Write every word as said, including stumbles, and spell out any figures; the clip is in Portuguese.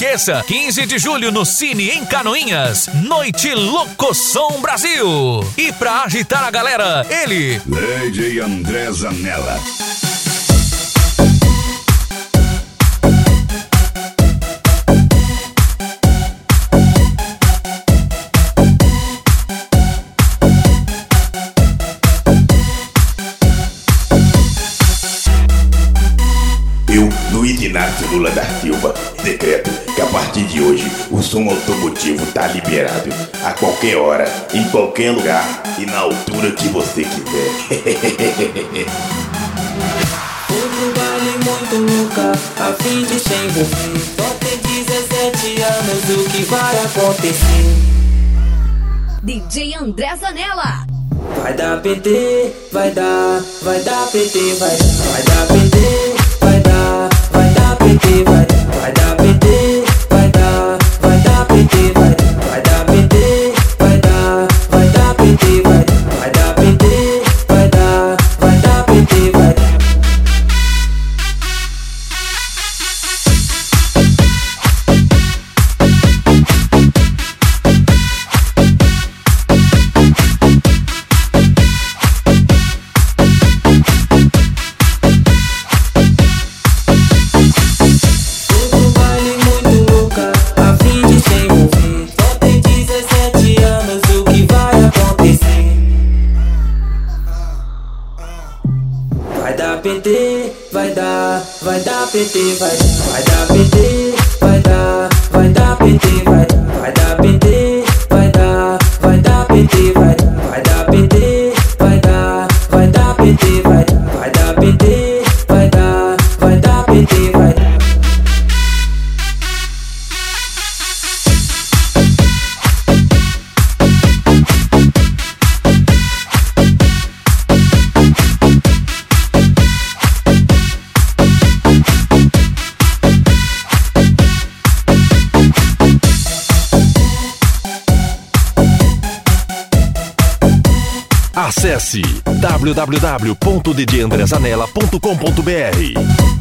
esqueça, quinze de julho no Cine em Canoinhas, Noite Locoção Brasil. E pra agitar a galera, ele, D J André Zanella. Eu, Luiz Inácio Lula da Silva, decreto que a partir de hoje o som automotivo tá liberado a qualquer hora, em qualquer lugar e na altura que você quiser. Outro baile muito louca, a fim de se envolver. Só tem dezessete anos, o que vai acontecer? D J André Zanella. Vai dar P T, vai dar, vai dar P T, vai dar, vai dar P T, vai dar, vai dar P T, vai dar, vai dar P T, vai dar, vai dar P T, vai dar, vai dar P T, vai dar, vai dar P T, vai dar, vai dar P T, vai dar, vai dar P T, vai dar. P T, vai dar, vai dar P T, vai dar, vai dar P T, vai dar, vai dar P T, vai dar, vai dar P T, vai dar, vai dar P T, vai dar, vai dar P T, vai dar, vai dar P T, vai dar, vai dar P T, vai dar, vai dar P T, vai dar. Acesse w w w ponto d j andré zanella ponto com ponto b r.